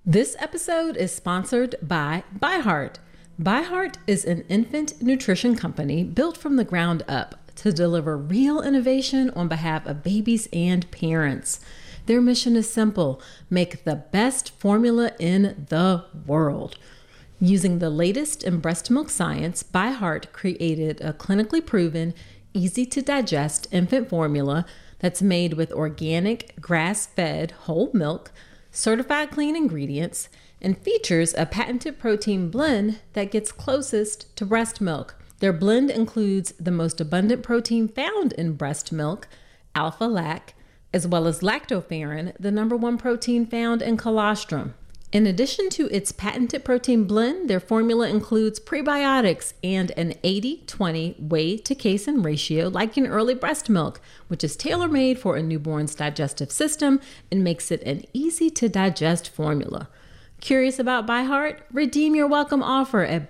This episode is sponsored by ByHeart. ByHeart is an infant nutrition company built from the ground up to deliver real innovation on behalf of babies and parents. Their mission is simple: make the best formula in the world. Using the latest in breast milk science, ByHeart created a clinically proven, easy to digest infant formula that's made with organic, grass-fed whole milk, certified clean ingredients, and features a patented protein blend that gets closest to breast milk. Their blend includes the most abundant protein found in breast milk, alpha-lac, as well as lactoferrin, the number one protein found in colostrum. In addition to its patented protein blend, their formula includes prebiotics and an 80-20 whey to casein ratio like in early breast milk, which is tailor-made for a newborn's digestive system and makes it an easy-to-digest formula. Curious about ByHeart? Redeem your welcome offer at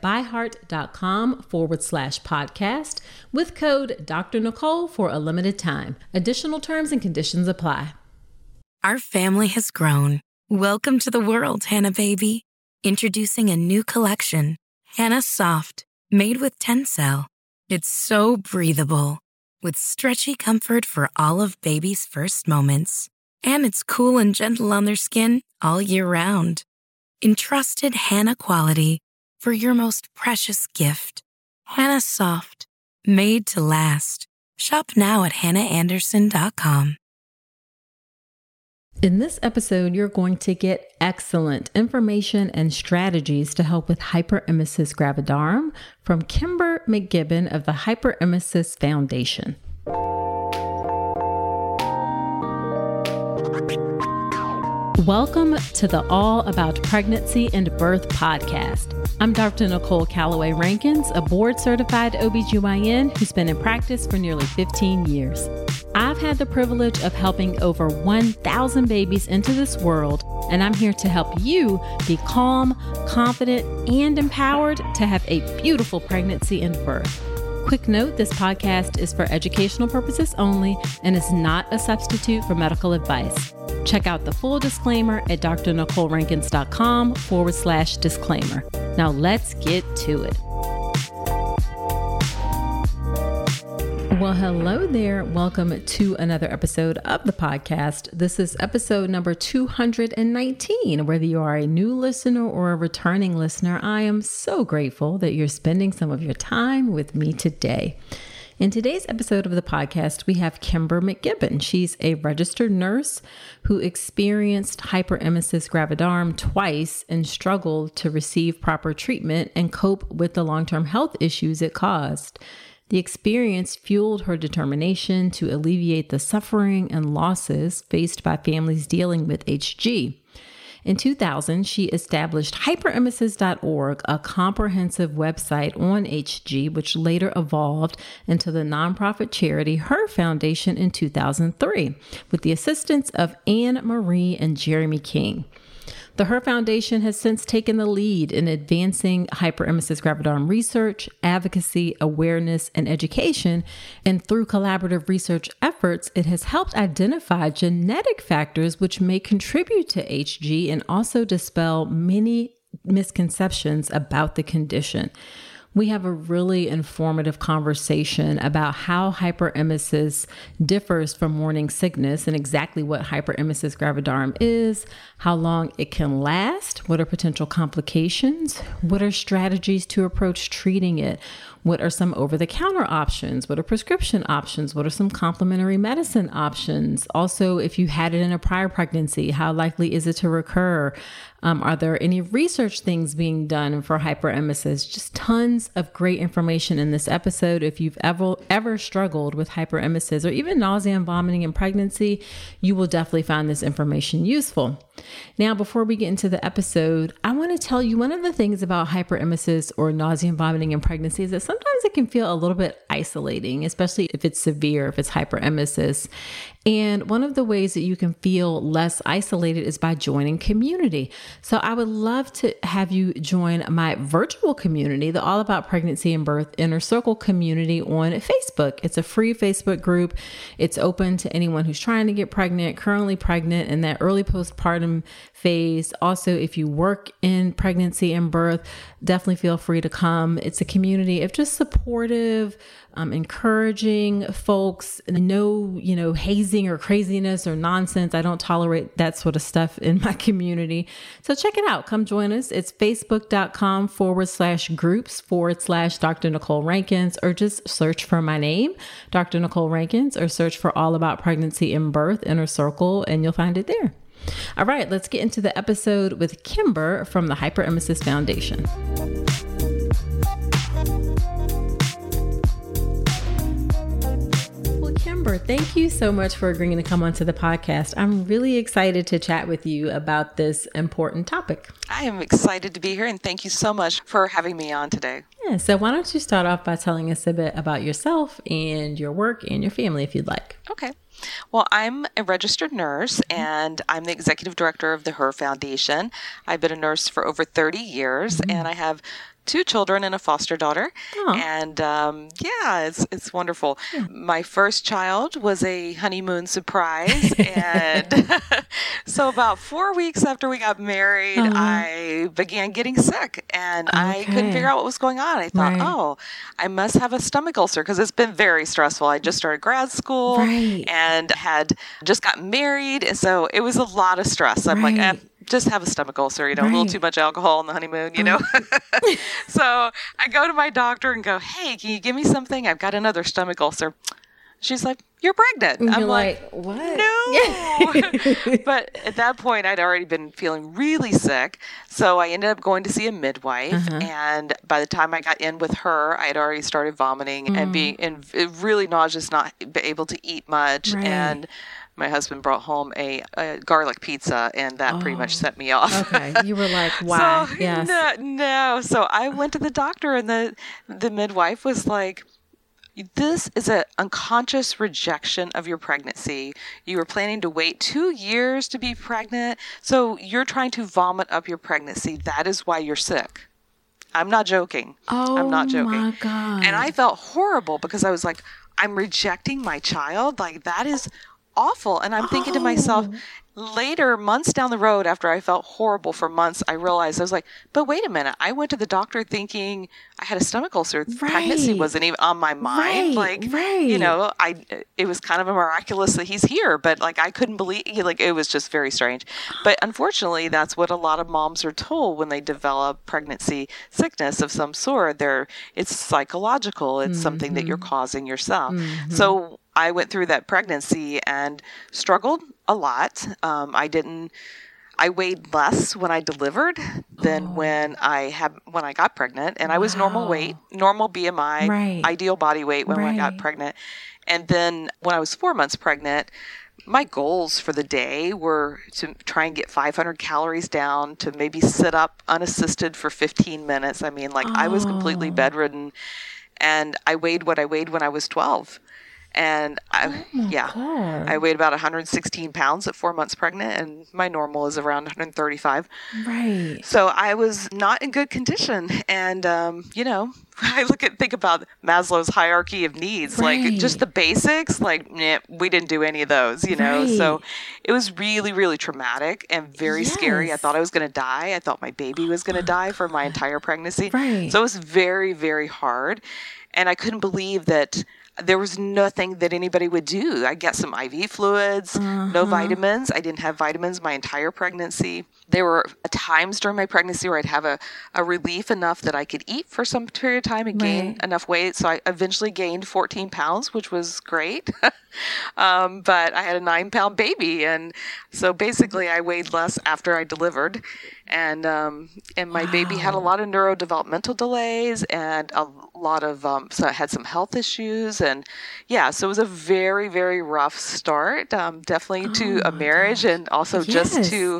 byheart.com/podcast with code Dr. Nicole for a limited time. Additional terms and conditions apply. Our family has grown. Welcome to the world, Hannah baby. Introducing a new collection, Hannah Soft, made with Tencel. It's so breathable, with stretchy comfort for all of baby's first moments. And it's cool and gentle on their skin all year round. Entrusted Hannah quality for your most precious gift. Hannah Soft, made to last. Shop now at hannahanderson.com. In this episode, you're going to get excellent information and strategies to help with hyperemesis gravidarum from Kimber McGibbon of the Hyperemesis Foundation. Welcome to the All About Pregnancy and Birth podcast. I'm Dr. Nicole Calloway Rankins, a board-certified OBGYN who's been in practice for nearly 15 years. I've had the privilege of helping over 1,000 babies into this world, and I'm here to help you be calm, confident, and empowered to have a beautiful pregnancy and birth. Quick note, this podcast is for educational purposes only and is not a substitute for medical advice. Check out the full disclaimer at drnicolerankins.com/disclaimer. Now let's get to it. Well, hello there. Welcome to another episode of the podcast. This is episode number 219. Whether you are a new listener or a returning listener, I am so grateful that you're spending some of your time with me today. In today's episode of the podcast, we have Kimber McGibbon. She's a registered nurse who experienced hyperemesis gravidarum twice and struggled to receive proper treatment and cope with the long-term health issues it caused. The experience fueled her determination to alleviate the suffering and losses faced by families dealing with HG. In 2000, she established hyperemesis.org, a comprehensive website on HG, which later evolved into the nonprofit charity Her Foundation in 2003, with the assistance of Anne Marie and Jeremy King. The Her Foundation has since taken the lead in advancing hyperemesis gravidarum research, advocacy, awareness, and education. And through collaborative research efforts, it has helped identify genetic factors which may contribute to HG and also dispel many misconceptions about the condition. We have a really informative conversation about how hyperemesis differs from morning sickness and exactly what hyperemesis gravidarum is, how long it can last, what are potential complications, what are strategies to approach treating it, what are some over-the-counter options, what are prescription options, what are some complementary medicine options. Also, if you had it in a prior pregnancy, how likely is it to recur? Are there any research things being done for hyperemesis? Just tons of great information in this episode. If you've ever struggled with hyperemesis or even nausea and vomiting in pregnancy, you will definitely find this information useful. Now, before we get into the episode, I want to tell you one of the things about hyperemesis or nausea and vomiting in pregnancy is that sometimes it can feel a little bit isolating, especially if it's severe, if it's hyperemesis. And one of the ways that you can feel less isolated is by joining community. So I would love to have you join my virtual community, the All About Pregnancy and Birth Inner Circle community on Facebook. It's a free Facebook group. It's open to anyone who's trying to get pregnant, currently pregnant, in that early postpartum postpartum phase. Also, if you work in pregnancy and birth, definitely feel free to come. It's a community of just supportive, encouraging folks. No, hazing or craziness or nonsense. I don't tolerate that sort of stuff in my community. So check it out. Come join us. It's facebook.com/groups/Dr. Nicole Rankins, or just search for my name, Dr. Nicole Rankins, or search for All About Pregnancy and Birth Inner Circle, and you'll find it there. All right, let's get into the episode with Kimber from the Hyperemesis Foundation. Kimber, thank you so much for agreeing to come onto the podcast. I'm really excited to chat with you about this important topic. I am excited to be here, and thank you so much for having me on today. Yeah, so why don't you start off by telling us a bit about yourself and your work and your family, if you'd like. Okay. Well, I'm a registered nurse, and I'm the executive director of the HER Foundation. I've been a nurse for over 30 years, and I have 2 children and a foster daughter. Oh. And it's wonderful. Yeah. My first child was a honeymoon surprise. And so about 4 weeks after we got married, I began getting sick, and I couldn't figure out what was going on. I thought, I must have a stomach ulcer, because it's been very stressful. I just started grad school and had just gotten married. And so it was a lot of stress. I'm like, just have a stomach ulcer, a little too much alcohol on the honeymoon, So I go to my doctor and go, hey, can you give me something? I've got another stomach ulcer. She's like, you're pregnant. And I'm you're like, what? No. But at that point, I'd already been feeling really sick. So I ended up going to see a midwife. And by the time I got in with her, I had already started vomiting and being really nauseous, not able to eat much. And my husband brought home a garlic pizza, and that pretty much set me off. Okay. You were like, wow. So, yes. No. So I went to the doctor, and the midwife was like, this is an unconscious rejection of your pregnancy. You were planning to wait 2 years to be pregnant, so you're trying to vomit up your pregnancy. That is why you're sick. I'm not joking. I'm not joking. Oh, my God. And I felt horrible, because I was like, I'm rejecting my child? Like, that is awful. And I'm thinking to myself, later, months down the road, after I felt horrible for months, I realized, I was like, but wait a minute. I went to the doctor thinking I had a stomach ulcer. Pregnancy wasn't even on my mind. It was kind of a miraculous that he's here, but I couldn't believe, it was just very strange. But unfortunately, that's what a lot of moms are told when they develop pregnancy sickness of some sort. It's psychological. It's something that you're causing yourself. So I went through that pregnancy and struggled a lot. I weighed less when I delivered than when I got pregnant, and I was normal weight, normal BMI, ideal body weight when I got pregnant. And then when I was 4 months pregnant, my goals for the day were to try and get 500 calories down, to maybe sit up unassisted for 15 minutes. I mean, I was completely bedridden, and I weighed what I weighed when I was 12. And I weighed about 116 pounds at 4 months pregnant, and my normal is around 135. Right. So I was not in good condition. And, I think about Maslow's hierarchy of needs, just the basics, we didn't do any of those, So it was really, really traumatic and very scary. I thought I was going to die. I thought my baby was going to die for my entire pregnancy. Right. So it was very, very hard. And I couldn't believe that there was nothing that anybody would do. I got some IV fluids, no vitamins. I didn't have vitamins my entire pregnancy. There were times during my pregnancy where I'd have a relief enough that I could eat for some period of time and gain enough weight. So I eventually gained 14 pounds, which was great. But I had a 9-pound baby. And so basically I weighed less after I delivered. And my baby had a lot of neurodevelopmental delays and a lot of, so I had some health issues. And so it was a very, very rough start, definitely to a marriage and also just to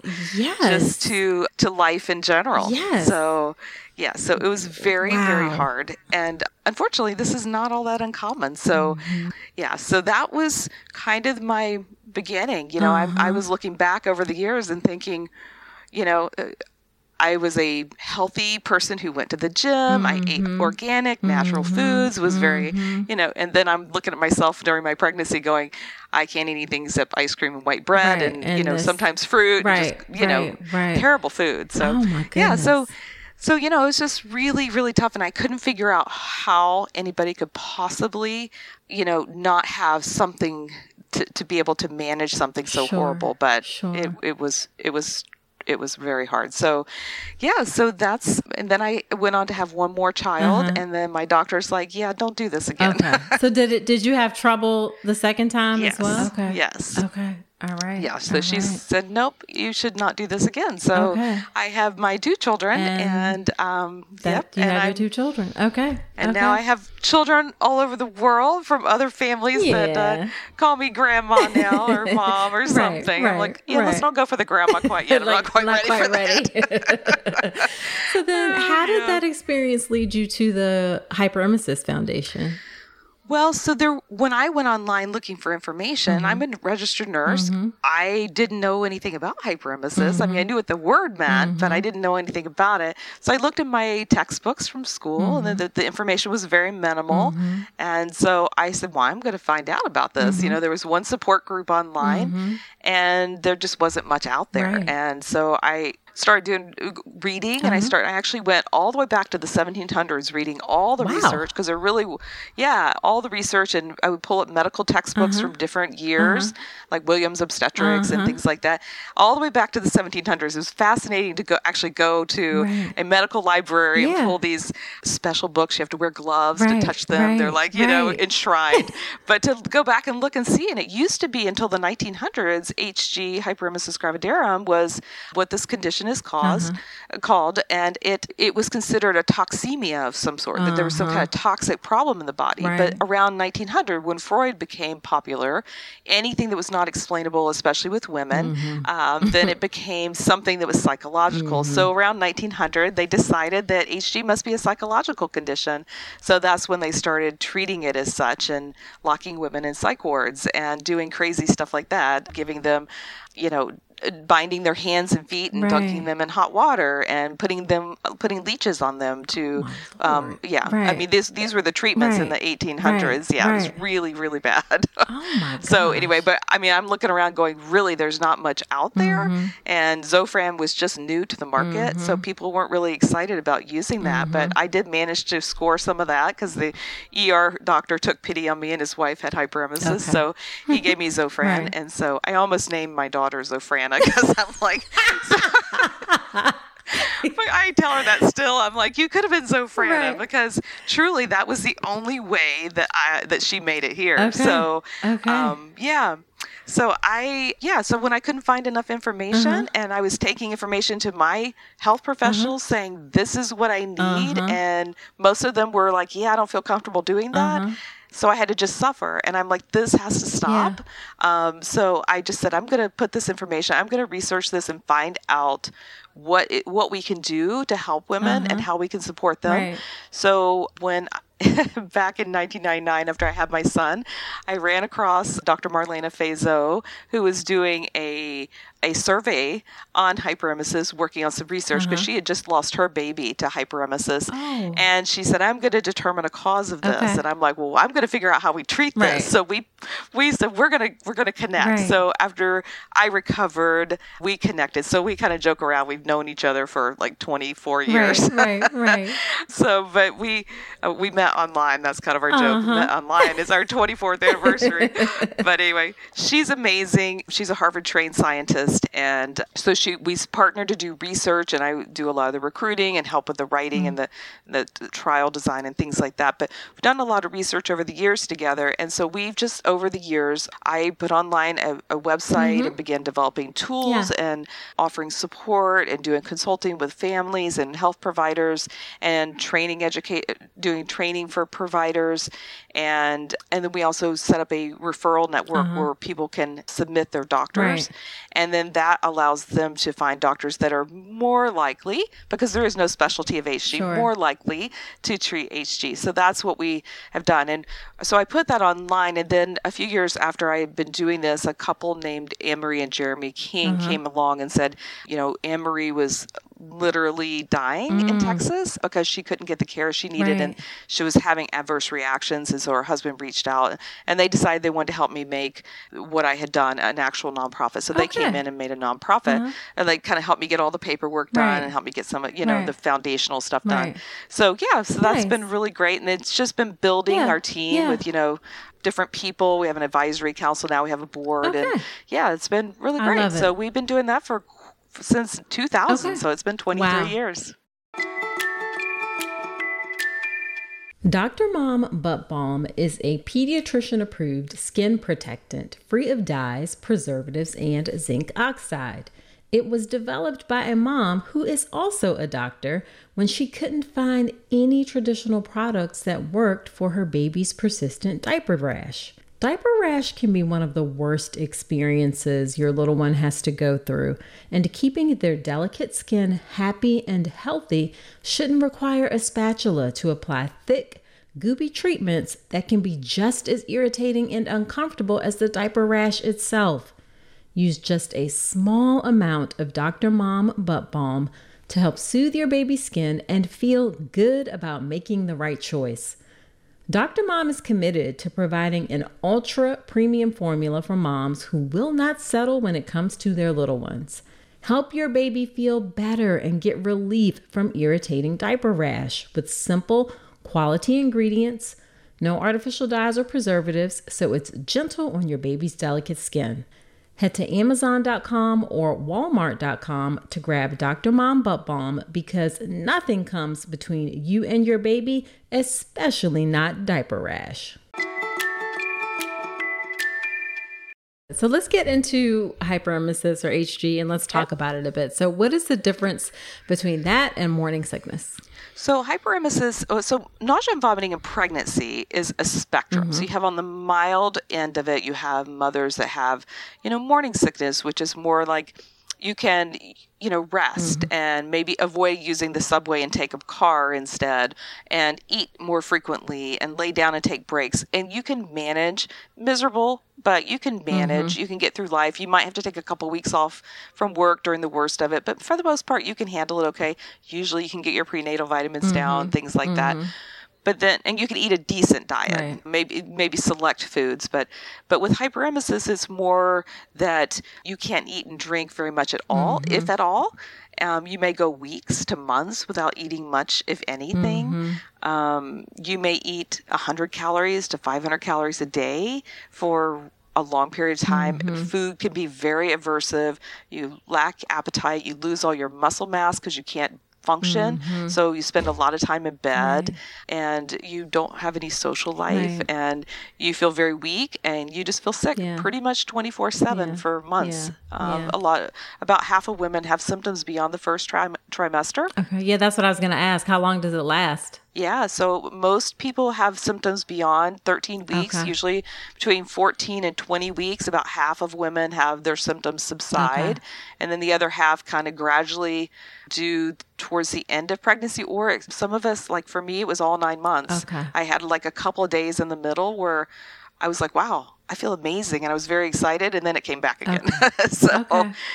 life in general. Yes. So it was very, very hard. And unfortunately, this is not all that uncommon. So, so that was kind of my beginning. I was looking back over the years and thinking, I was a healthy person who went to the gym. I ate organic, natural foods, was very, and then I'm looking at myself during my pregnancy going, I can't eat anything except ice cream and white bread and sometimes fruit, and just, terrible food. So, oh my goodness. So, it was just really, really tough. And I couldn't figure out how anybody could possibly, not have something to be able to manage something so horrible. But it was very hard. So, and then I went on to have one more child, and then my doctor's like, don't do this again. Okay. So did you have trouble the second time as well? Okay. Yes. Okay. All right. Yeah. So she said, nope, you should not do this again. So I have my 2 children and you have your 2 children. Okay. And now I have children all over the world from other families that call me grandma now or mom or something. I'm like, let's not go for the grandma quite yet. I'm not quite ready for that. So then how did that experience lead you to the Hyperemesis Foundation? Well, so when I went online looking for information, I'm a registered nurse. I didn't know anything about hyperemesis. I mean, I knew what the word meant, but I didn't know anything about it. So I looked in my textbooks from school, and the information was very minimal. And so I said, well, I'm going to find out about this. There was one support group online, and there just wasn't much out there. Right. And so I started doing reading, and I actually went all the way back to the 1700s reading all the research, because they're really, all the research, and I would pull up medical textbooks from different years, like Williams Obstetrics and things like that, all the way back to the 1700s. It was fascinating to go to a medical library and pull these special books. You have to wear gloves to touch them. They're like, enshrined. But to go back and look and see, and it used to be until the 1900s, HG, hyperemesis gravidarum, was what this condition is called, and it was considered a toxemia of some sort, that there was some kind of toxic problem in the body. But around 1900, when Freud became popular, anything that was not explainable, especially with women, then it became something that was psychological. So around 1900, they decided that HG must be a psychological condition. So that's when they started treating it as such and locking women in psych wards and doing crazy stuff like that, giving them, binding their hands and feet and dunking them in hot water and putting leeches on them to, I mean, these were the treatments in the 1800s. It was really, really bad. Oh my gosh. So anyway, but I mean, I'm looking around going, really, there's not much out there. And Zofran was just new to the market. So people weren't really excited about using that, but I did manage to score some of that because the ER doctor took pity on me, and his wife had hyperemesis. So he gave me Zofran. And so I almost named my daughter Zofran, because I'm like, but I tell her that still. I'm like, you could have been Zofrana, because truly that was the only way that she made it here. So, So when I couldn't find enough information, and I was taking information to my health professionals saying, this is what I need. And most of them were like, I don't feel comfortable doing that. So I had to just suffer. And I'm like, this has to stop. So I just said, I'm going to put this information, I'm going to research this and find out what we can do to help women and how we can support them. So when back in 1999, after I had my son, I ran across Dr. Marlena Fazo, who was doing a survey on hyperemesis, working on some research, because she had just lost her baby to hyperemesis. And she said, I'm going to determine a cause of this. And I'm like, well, I'm going to figure out how we treat this. So we said, we're going to connect. So after I recovered, we connected. So we kind of joke around. We've known each other for like 24 years. So, but we met online. That's kind of our joke. Met online. It's our 24th anniversary. But anyway, she's amazing. She's a Harvard-trained scientist. And so we partnered to do research, and I do a lot of the recruiting and help with the writing and the trial design and things like that. But we've done a lot of research over the years together. And so we've just, over the years, I put online a website and began developing tools and offering support and doing consulting with families and health providers and doing training for providers. And then we also set up a referral network where people can submit their doctors. And then that allows them to find doctors that are more likely, because there is no specialty of HG, more likely to treat HG. So that's what we have done. And so I put that online. And then a few years after I had been doing this, a couple named Anne-Marie and Jeremy King came along and said, Anne-Marie was literally dying in Texas because she couldn't get the care she needed, and she was having adverse reactions. And so her husband reached out, and they decided they wanted to help me make what I had done an actual nonprofit. So they came in and made a nonprofit, and they kind of helped me get all the paperwork done and helped me get some, the foundational stuff done. So so that's been really great, and it's just been building our team with different people. We have an advisory council now. We have a board, and it's been really great. So we've been doing that since 2000. So it's been 23 years. Dr. Mom Butt Balm is a pediatrician-approved skin protectant free of dyes, preservatives, and zinc oxide. It was developed by a mom who is also a doctor when she couldn't find any traditional products that worked for her baby's persistent diaper rash. Diaper rash can be one of the worst experiences your little one has to go through, and keeping their delicate skin happy and healthy shouldn't require a spatula to apply thick, goopy treatments that can be just as irritating and uncomfortable as the diaper rash itself. Use just a small amount of Dr. Mom Butt Balm to help soothe your baby's skin and feel good about making the right choice. Dr. Mom is committed to providing an ultra premium formula for moms who will not settle when it comes to their little ones. Help your baby feel better and get relief from irritating diaper rash with simple, quality ingredients, no artificial dyes or preservatives, so it's gentle on your baby's delicate skin. Head to Amazon.com or Walmart.com to grab Dr. Mom Butt Balm because nothing comes between you and your baby, especially not diaper rash. So let's get into hyperemesis or HG and let's talk about it a bit. So what is the difference between that and morning sickness? So hyperemesis, so nausea and vomiting in pregnancy is a spectrum. So you have on the mild end of it, you have mothers that have, morning sickness, which is more like you can, rest and maybe avoid using the subway and take a car instead and eat more frequently and lay down and take breaks. And you can manage miserable, but you can manage, you can get through life. You might have to take a couple weeks off from work during the worst of it, but for the most part, you can handle it okay. Usually you can get your prenatal vitamins down, things like that. But then, and you can eat a decent diet, maybe select foods, but with hyperemesis, it's more that you can't eat and drink very much at all, if at all. You may go weeks to months without eating much, if anything. You may eat 100 calories to 500 calories a day for a long period of time. Food can be very aversive. You lack appetite. You lose all your muscle mass because you can't function. So you spend a lot of time in bed and you don't have any social life and you feel very weak and you just feel sick pretty much 24/7 for months. About half of women have symptoms beyond the first trimester. Okay. Yeah, that's what I was going to ask. How long does it last? Yeah, so most people have symptoms beyond 13 weeks, usually between 14 and 20 weeks. About half of women have their symptoms subside, and then the other half kind of gradually do towards the end of pregnancy, or some of us, like for me, it was all 9 months. I had like a couple of days in the middle where I was like, wow, I feel amazing. And I was very excited. And then it came back again. So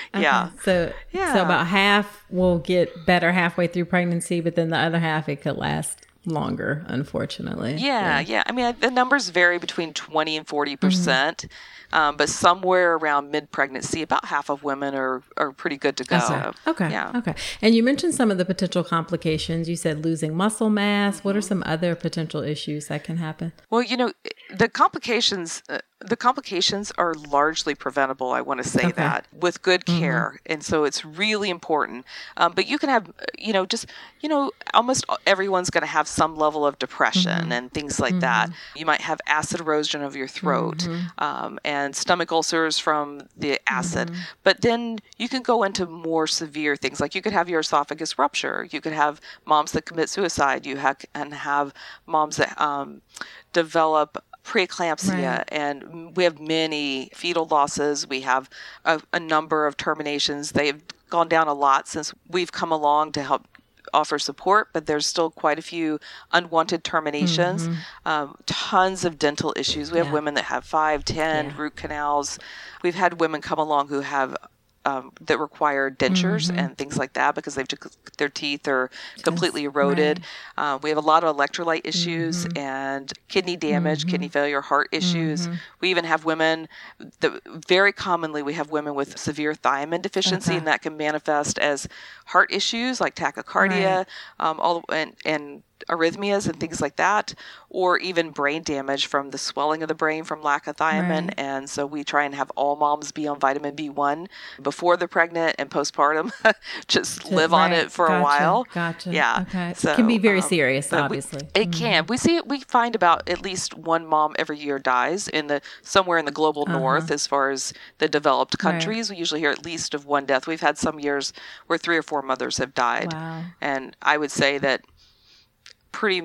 about half will get better halfway through pregnancy, but then the other half, it could last longer, unfortunately. Yeah. I mean, the numbers vary between 20 and 40%, but somewhere around mid-pregnancy, about half of women are pretty good to go. Okay. And you mentioned some of the potential complications. You said losing muscle mass. What are some other potential issues that can happen? Well, the complications are largely preventable. I want to say that with good care. And so it's really important. But you can have, almost everyone's going to have some level of depression and things like that. You might have acid erosion of your throat and stomach ulcers from the acid. But then you can go into more severe things. Like you could have your esophagus rupture. You could have moms that commit suicide. You have moms that develop preeclampsia, and we have many fetal losses. We have a number of terminations. They've gone down a lot since we've come along to help offer support, but there's still quite a few unwanted terminations. Tons of dental issues. We have women that have 5, 10 root canals. We've had women come along who have that require dentures and things like that because their teeth are completely eroded. Right. We have a lot of electrolyte issues and kidney damage, kidney failure, heart issues. We even have women very commonly we have women with severe thiamine deficiency, and that can manifest as heart issues like tachycardia, and arrhythmias and things like that, or even brain damage from the swelling of the brain from lack of thiamine. Right. And so we try and have all moms be on vitamin B1 before they're pregnant and postpartum, just live on it for a while. Gotcha. Yeah. Okay. So, it can be very serious, obviously. It can. We find about at least one mom every year dies somewhere in the global north as far as the developed countries. Right. We usually hear at least of one death. We've had some years where 3 or 4 mothers have died. Wow. And I would say that pretty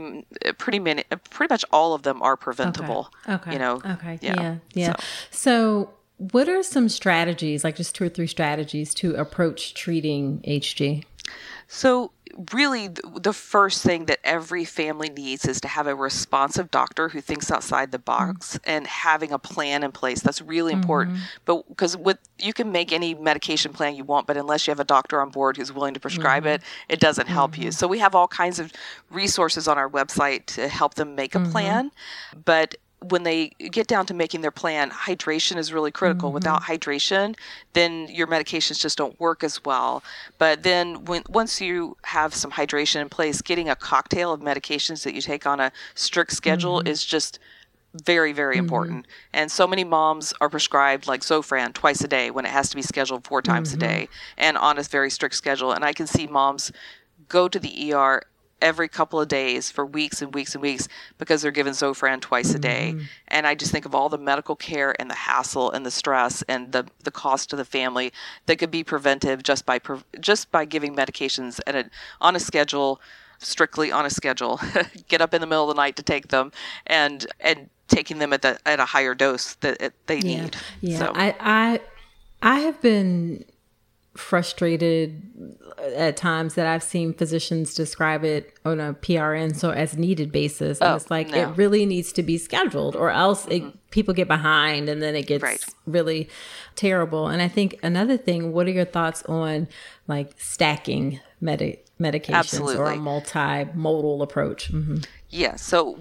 much all of them are preventable. Okay. Okay. Yeah. So what are some strategies, like just 2 or 3 strategies to approach treating HG? So really the first thing that every family needs is to have a responsive doctor who thinks outside the box and having a plan in place. That's really important. But because you can make any medication plan you want, but unless you have a doctor on board who's willing to prescribe it, it doesn't help you. So we have all kinds of resources on our website to help them make a plan. But when they get down to making their plan, hydration is really critical. Without hydration, then your medications just don't work as well. But then once you have some hydration in place, getting a cocktail of medications that you take on a strict schedule is just very, very important. And so many moms are prescribed like Zofran twice a day when it has to be scheduled 4 times a day and on a very strict schedule. And I can see moms go to the ER every couple of days for weeks and weeks and weeks because they're given Zofran twice a day. And I just think of all the medical care and the hassle and the stress and the cost to the family that could be preventive just by giving medications on a schedule, strictly on a schedule. Get up in the middle of the night to take them and taking them at a higher dose that they need. Yeah. So. I have been frustrated at times that I've seen physicians describe it on a PRN, so as needed basis. And it's like, it really needs to be scheduled or else people get behind and then it gets really terrible. And I think another thing, what are your thoughts on like stacking medications or a multimodal approach? Yeah. So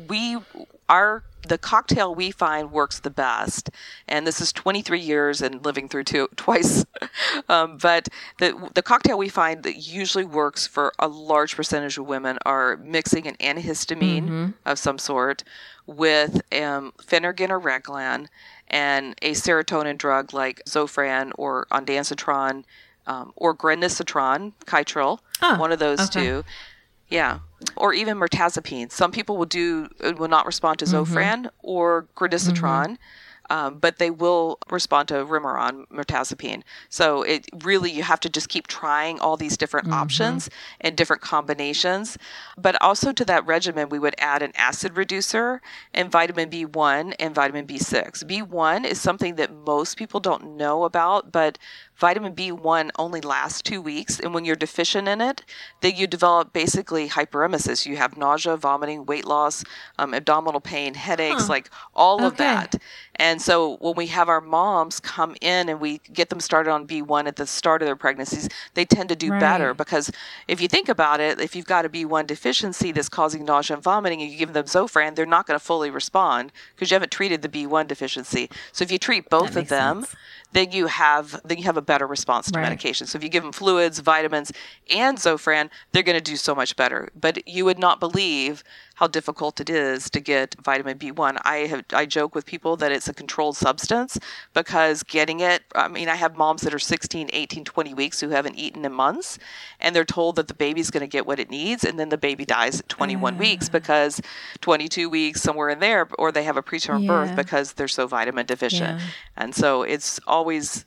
the cocktail we find works the best, and this is 23 years and living through twice. But the cocktail we find that usually works for a large percentage of women are mixing an antihistamine of some sort with Phenergan or Reglan and a serotonin drug like Zofran or ondansetron or granisetron, Kytril, one of those two. Yeah. Or even mirtazapine. Some people will not respond to Zofran or granisetron, but they will respond to Remeron, mirtazapine. So you have to just keep trying all these different options and different combinations. But also to that regimen, we would add an acid reducer and vitamin B1 and vitamin B6. B1 is something that most people don't know about, but vitamin B1 only lasts 2 weeks, and when you're deficient in it, then you develop basically hyperemesis. You have nausea, vomiting, weight loss, abdominal pain, headaches, like all of that. And so when we have our moms come in and we get them started on B1 at the start of their pregnancies, they tend to do better because if you think about it, if you've got a B1 deficiency that's causing nausea and vomiting and you give them Zofran, they're not going to fully respond because you haven't treated the B1 deficiency. So if you treat both of them, then you have a better response to medication. So if you give them fluids, vitamins, and Zofran, they're going to do so much better. But you would not believe how difficult it is to get vitamin B1. I joke with people that it's a controlled substance because getting it, I have moms that are 16, 18, 20 weeks who haven't eaten in months, and they're told that the baby's going to get what it needs, and then the baby dies at 21 weeks because 22 weeks, somewhere in there, or they have a preterm birth because they're so vitamin deficient. And so it's always,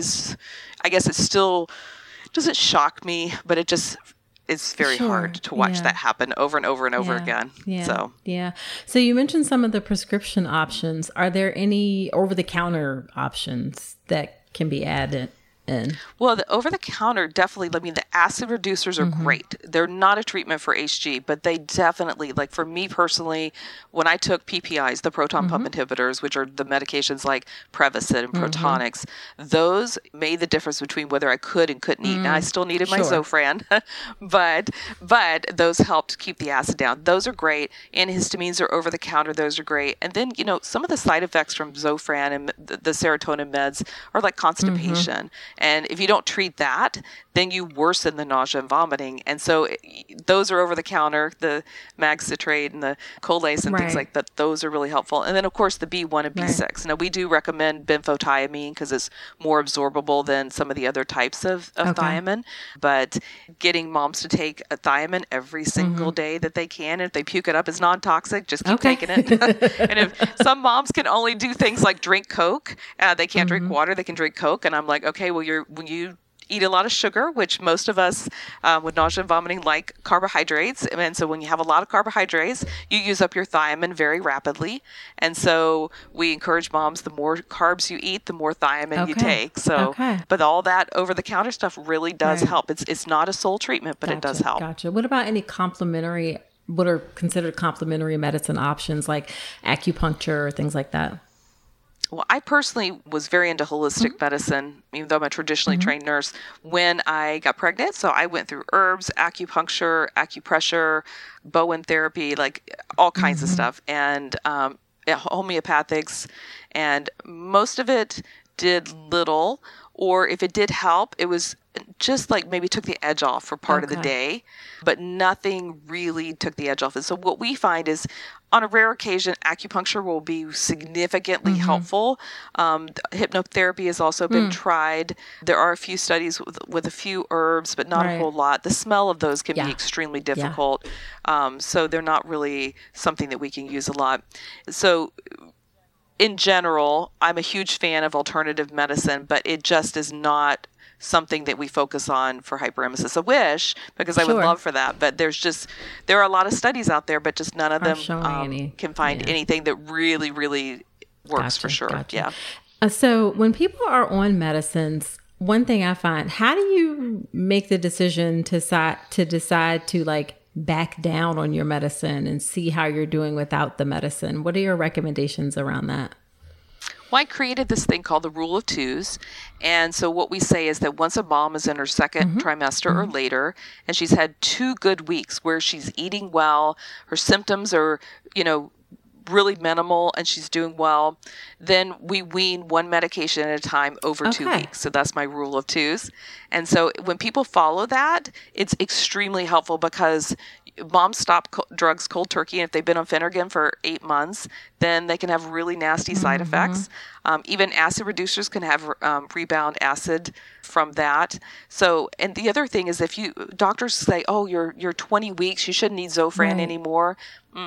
I guess it still doesn't shock me, but it's very hard to watch that happen over and over and over again. So you mentioned some of the prescription options. Are there any over-the-counter options that can be added? in? Well, the over-the-counter definitely, I mean, the acid reducers are great. They're not a treatment for HG, but they definitely, like for me personally, when I took PPIs, the proton pump inhibitors, which are the medications like Prevacid and Protonix, those made the difference between whether I could and couldn't eat. Now, I still needed my Zofran, but those helped keep the acid down. Those are great. Antihistamines are over-the-counter. Those are great. And then, some of the side effects from Zofran and the serotonin meds are like constipation. And if you don't treat that, then you worsen the nausea and vomiting. And so those are over the counter, the mag citrate and the Colace and things like that. Those are really helpful. And then, of course, the B1 and B6. Now, we do recommend benfotiamine because it's more absorbable than some of the other types of thiamine. But getting moms to take a thiamine every single day that they can, if they puke it up, it's non-toxic, just keep taking it. And if some moms can only do things like drink Coke, they can't drink water, they can drink Coke. And I'm like, okay, well, when you eat a lot of sugar, which most of us with nausea and vomiting like carbohydrates. And so when you have a lot of carbohydrates, you use up your thiamine very rapidly. And so we encourage moms, the more carbs you eat, the more thiamine you take. So, but all that over-the-counter stuff really does help. It's not a sole treatment, but it does help. Gotcha. What about any what are considered complementary medicine options like acupuncture or things like that? Well, I personally was very into holistic medicine, even though I'm a traditionally trained nurse, when I got pregnant. So I went through herbs, acupuncture, acupressure, Bowen therapy, like all kinds of stuff, and homeopathics. And most of it did little, or if it did help, it was just like maybe took the edge off for part of the day, but nothing really took the edge off. And so what we find is on a rare occasion, acupuncture will be significantly helpful. Hypnotherapy has also been tried. There are a few studies with a few herbs, but not a whole lot. The smell of those can be extremely difficult. So they're not really something that we can use a lot. So in general, I'm a huge fan of alternative medicine, but it just is not something that we focus on for hyperemesis. I wish, because I would love for that, but there are a lot of studies out there, but just none of them can find anything that really, really works for sure. Yeah. So when people are on medicines, one thing I find, how do you make the decision to decide to like back down on your medicine and see how you're doing without the medicine? What are your recommendations around that? Well, I created this thing called the Rule of Twos. And so what we say is that once a mom is in her second trimester or later, and she's had 2 good weeks where she's eating well, her symptoms are, really minimal and she's doing well, then we wean one medication at a time over 2 weeks. So that's my Rule of Twos. And so when people follow that, it's extremely helpful because moms stop drugs cold turkey. And if they've been on Phenergan for 8 months, then they can have really nasty side effects. Even acid reducers can have rebound acid from that. So, and the other thing is if doctors say, oh, you're 20 weeks, you shouldn't need Zofran anymore.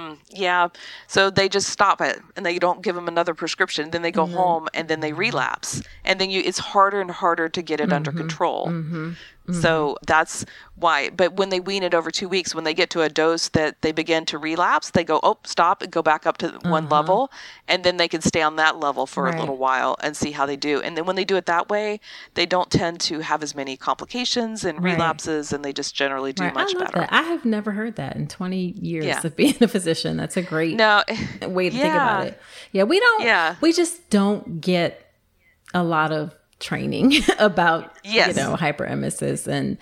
So they just stop it and they don't give them another prescription. Then they go home and then they relapse. And then it's harder and harder to get it under control. So that's why. But when they wean it over 2 weeks, when they get to a dose that they begin to relapse, they go, oh, stop and go back up to one level. And then they can stay on that level for a little while and see how they do. And then when they do it that way, they don't tend to have as many complications and relapses, and they just generally do much better. That. I have never heard that in 20 years of being a physician. That's a great way to think about it. Yeah, we just don't get a lot of training about hyperemesis and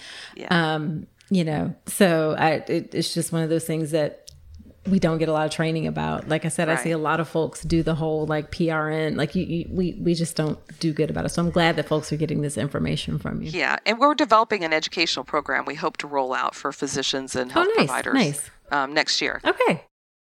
so it's just one of those things that we don't get a lot of training about. Like I said, I see a lot of folks do the whole like PRN, like we just don't do good about it. So I'm glad that folks are getting this information from you. Yeah, and we're developing an educational program we hope to roll out for physicians and health providers next year. Okay.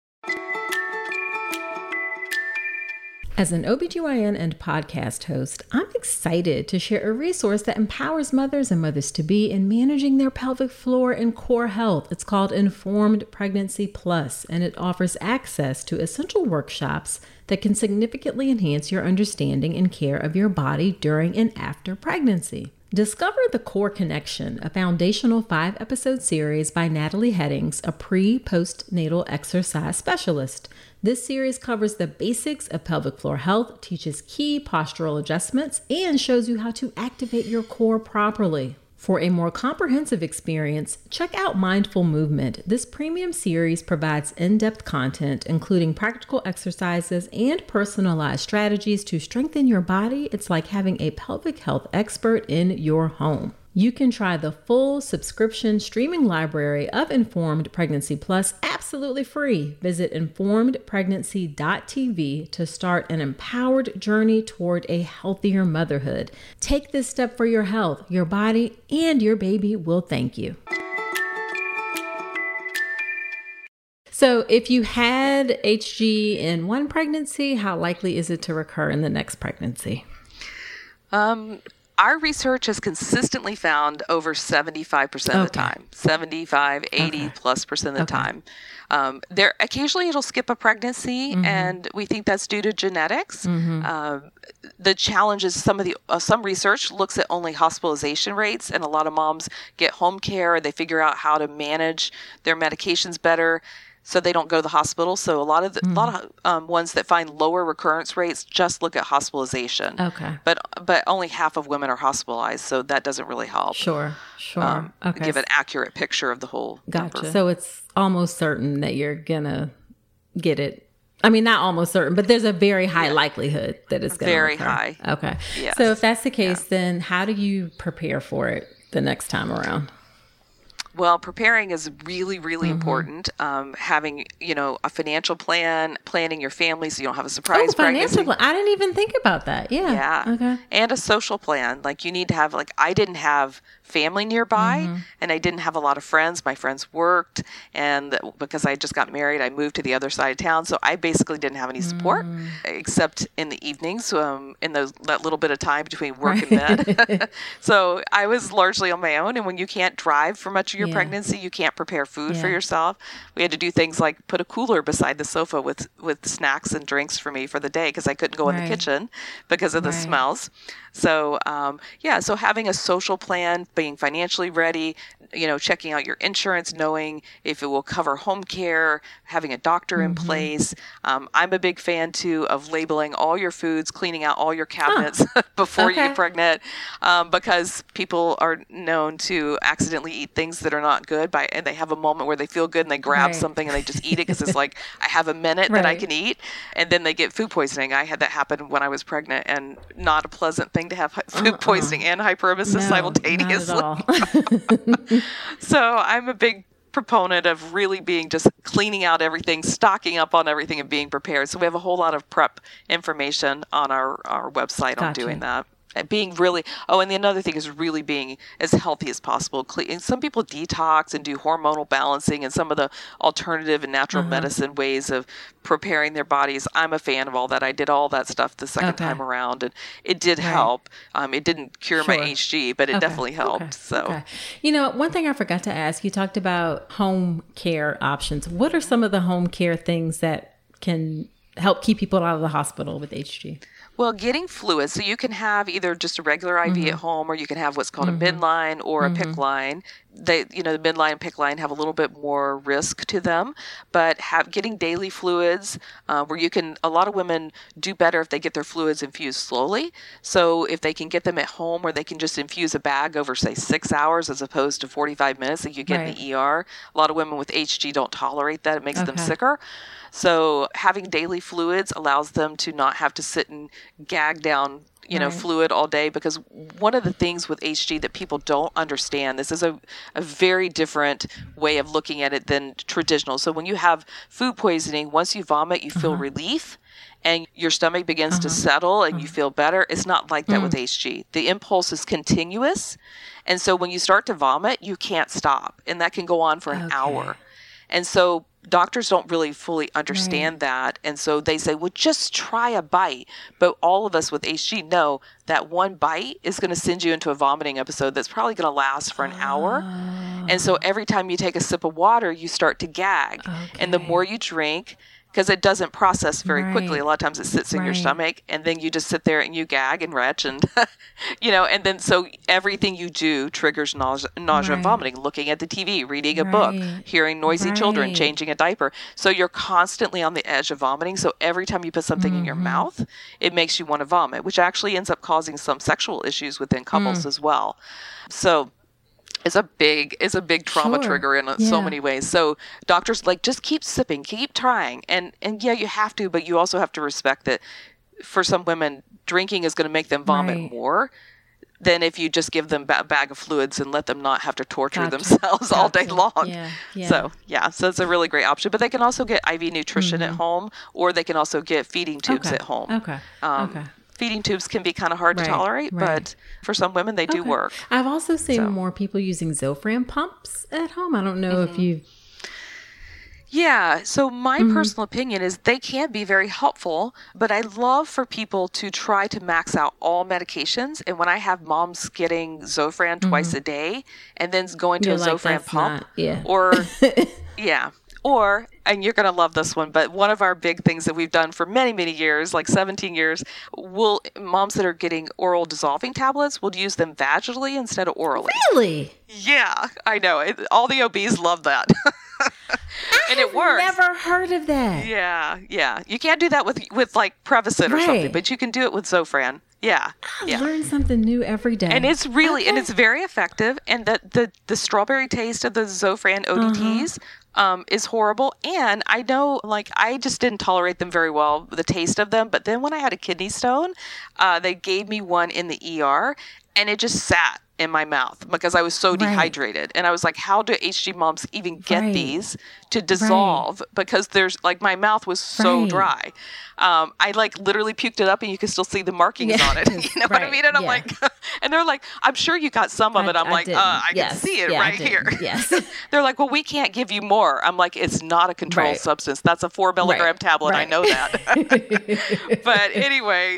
As an OBGYN and podcast host, I'm excited to share a resource that empowers mothers and mothers-to-be in managing their pelvic floor and core health. It's called Informed Pregnancy Plus, and it offers access to essential workshops that can significantly enhance your understanding and care of your body during and after pregnancy. Discover The Core Connection, a foundational 5-episode series by Natalie Headings, a pre-postnatal exercise specialist. This series covers the basics of pelvic floor health, teaches key postural adjustments, and shows you how to activate your core properly. For a more comprehensive experience, check out Mindful Movement. This premium series provides in-depth content, including practical exercises and personalized strategies to strengthen your body. It's like having a pelvic health expert in your home. You can try the full subscription streaming library of Informed Pregnancy Plus absolutely free. Visit informedpregnancy.tv to start an empowered journey toward a healthier motherhood. Take this step for your health, your body, and your baby will thank you. So if you had HG in one pregnancy, how likely is it to recur in the next pregnancy? Our research has consistently found over 75% of the time, 75, 80 plus percent of the time. There occasionally it'll skip a pregnancy, and we think that's due to genetics. The challenge is some research looks at only hospitalization rates, and a lot of moms get home care. They figure out how to manage their medications better, so they don't go to the hospital. So a lot of ones that find lower recurrence rates just look at hospitalization. Okay. But only half of women are hospitalized, so that doesn't really help. Sure. Okay. Give an accurate picture of the whole Gotcha. number. So it's almost certain that you're gonna get it. I mean, not almost certain, but there's a very high likelihood that it's going to Very occur. high. Okay. Yes. So if that's the case, then how do you prepare for it the next time around? Well, preparing is really, really important. Having, a financial plan, planning your family so you don't have a surprise pregnancy. Financial plan. I didn't even think about that. Yeah. Okay. And a social plan. Like you need to have, I didn't have family nearby and I didn't have a lot of friends. My friends worked, and because I just got married, I moved to the other side of town. So I basically didn't have any support except in the evenings, in that little bit of time between work and bed. So I was largely on my own. And when you can't drive for much of your pregnancy, you can't prepare food for yourself. We had to do things like put a cooler beside the sofa with snacks and drinks for me for the day because I couldn't go in the kitchen because of the smells. So, so having a social plan, being financially ready, checking out your insurance, knowing if it will cover home care, having a doctor in place. I'm a big fan, too, of labeling all your foods, cleaning out all your cabinets before you get pregnant, because people are known to accidentally eat things that are not good, and they have a moment where they feel good and they grab something and they just eat it because it's like, I have a minute that I can eat, and then they get food poisoning. I had that happen when I was pregnant, and not a pleasant thing to have food poisoning and hyperemesis simultaneously. Not at all. So I'm a big proponent of really being just cleaning out everything, stocking up on everything, and being prepared. So we have a whole lot of prep information on our website on doing that. And being really, and the another thing is really being as healthy as possible. And some people detox and do hormonal balancing and some of the alternative and natural medicine ways of preparing their bodies. I'm a fan of all that. I did all that stuff the second time around, and it did help. It didn't cure my HG, but it definitely helped. So, one thing I forgot to ask, you talked about home care options. What are some of the home care things that can help keep people out of the hospital with HG? Well, getting fluids. So you can have either just a regular IV at home, or you can have what's called a midline or a PICC line. The midline and PICC line have a little bit more risk to them, but getting daily fluids, where a lot of women do better if they get their fluids infused slowly. So if they can get them at home, or they can just infuse a bag over, say, 6 hours as opposed to 45 minutes that you get in the ER. A lot of women with HG don't tolerate that. It makes them sicker. So having daily fluids allows them to not have to sit and gag down, fluid all day, because one of the things with HG that people don't understand, this is a very different way of looking at it than traditional. So when you have food poisoning, once you vomit, you feel relief and your stomach begins to settle and you feel better. It's not like that with HG. The impulse is continuous. And so when you start to vomit, you can't stop. And that can go on for an hour. And so doctors don't really fully understand that. And so they say, well, just try a bite. But all of us with HG know that one bite is going to send you into a vomiting episode that's probably going to last for an hour. And so every time you take a sip of water, you start to gag. And the more you drink, because it doesn't process very quickly. A Right. lot of times it sits in your Right. stomach, and then you just sit there and you gag and retch, and and then so everything you do triggers nausea and Right. vomiting. Looking at the TV, reading a book, Right. hearing noisy children, Right. changing a diaper. So you're constantly on the edge of vomiting. So every time you put something in your Mm-hmm. mouth, it makes you want to vomit, which actually ends up causing some sexual issues within couples as well. So it's a big trauma Sure. trigger in Yeah. so many ways. So doctors just keep sipping, keep trying. And yeah, you have to, but you also have to respect that for some women, drinking is going to make them vomit Right. more than if you just give them a bag of fluids and let them not have to torture Gotcha. themselves all day Gotcha. long. Yeah. Yeah. So it's a really great option. But they can also get IV nutrition at home, or they can also get feeding tubes Okay. at home. Okay. Okay. Feeding tubes can be kind of hard Right, to tolerate, right. but for some women, they do Okay. work. I've also seen So. more people using Zofran pumps at home. I don't know if Mm-hmm. you. Yeah, so my personal opinion is they can be very helpful, but I love for people to try to max out all medications. And when I have moms getting Zofran twice a day and then going to You're a like, Zofran that's pump, not- yeah. or yeah, or, and you're going to love this one, but one of our big things that we've done for many, many years, like 17 years, moms that are getting oral dissolving tablets will use them vaginally instead of orally. Really? Yeah, I know. All the OBs love that. And it works. Never heard of that. Yeah. You can't do that with like Prevacid or something, Right. but you can do it with Zofran. Yeah. I learn something new every day. And it's really, and it's very effective. And the strawberry taste of the Zofran ODTs is horrible. And I know, like, I just didn't tolerate them very well, the taste of them. But then when I had a kidney stone, they gave me one in the ER, and it just sat in my mouth because I was so dehydrated. And I was like, how do HG moms even get Right. these to dissolve? Because there's like, my mouth was so Right. dry. I like literally puked it up and you can still see the markings on it. You know what I Right. mean? And I'm Yeah. like, and they're like, I'm sure you got some of it. I'm like, didn't. I can Yes. see it Yeah, I right here. didn't. Yes. They're like, well, we can't give you more. I'm like, it's not a controlled Right. substance. That's a 4 milligram Right. tablet. I Right. know that. But anyway,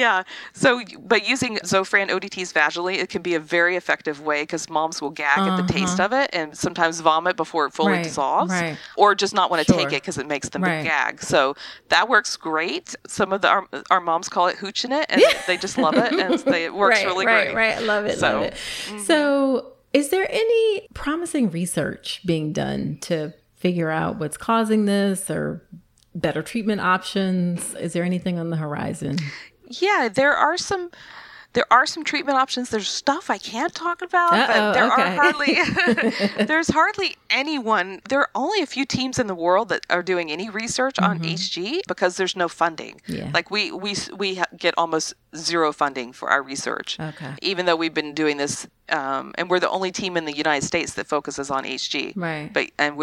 So, but using Zofran ODTs vaginally, it can be a very effective way because moms will gag at the taste of it and sometimes vomit before it fully Right. dissolves, Right. or just not want to take Sure. it because it makes them Right. gag. So that works great. Some of our moms call it hoochin' it, and they just love it, and it works really great. Right. I love it. So, love it. So, is there any promising research being done to figure out what's causing this or better treatment options? Is there anything on the horizon? Yeah, there are some treatment options. There's stuff I can't talk about, but there okay. are there's hardly anyone. There are only a few teams in the world that are doing any research on HG because there's no funding. Yeah. Like we get almost zero funding for our research. Okay. Even though we've been doing this, and we're the only team in the United States that focuses on HG. Right.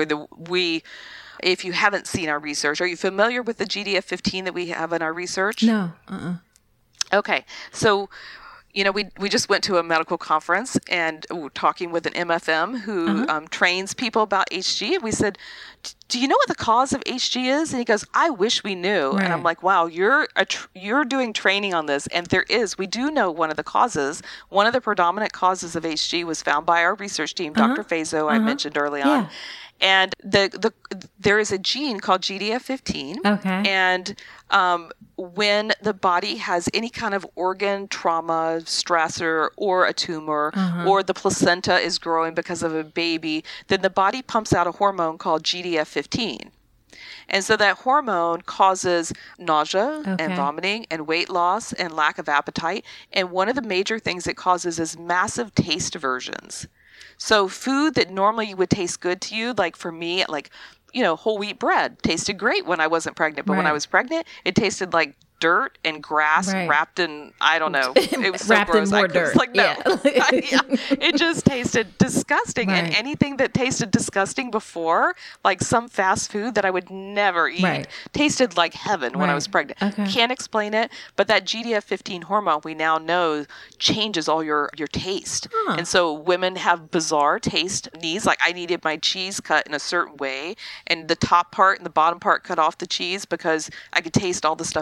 If you haven't seen our research, are you familiar with the GDF-15 that we have in our research? No. Okay. So, we just went to a medical conference and we were talking with an MFM who trains people about HG. And we said, do you know what the cause of HG is? And he goes, I wish we knew. Right. And I'm like, wow, you're doing training on this. And we do know one of the causes. One of the predominant causes of HG was found by our research team, Dr. Fazo, I mentioned early on. Yeah. And there is a gene called GDF-15. Okay. And when the body has any kind of organ trauma, stressor, or a tumor, or the placenta is growing because of a baby, then the body pumps out a hormone called GDF-15. And so that hormone causes nausea and vomiting and weight loss and lack of appetite. And one of the major things it causes is massive taste aversions. So food that normally would taste good to you, like for me, like, whole wheat bread tasted great when I wasn't pregnant. But when I was pregnant, it tasted like dirt and grass wrapped in, I don't know. It was so Wrapped gross. in more I was dirt. like, no. Yeah. Yeah. It just tasted disgusting. And Right. anything that tasted disgusting before, like some fast food that I would never eat, tasted like heaven when I was pregnant. Okay. Can't explain it, but that GDF-15 hormone we now know changes all your taste. And so women have bizarre taste needs. Like I needed my cheese cut in a certain way and the top part and the bottom part cut off the cheese because I could taste all the stuff in the refrigerator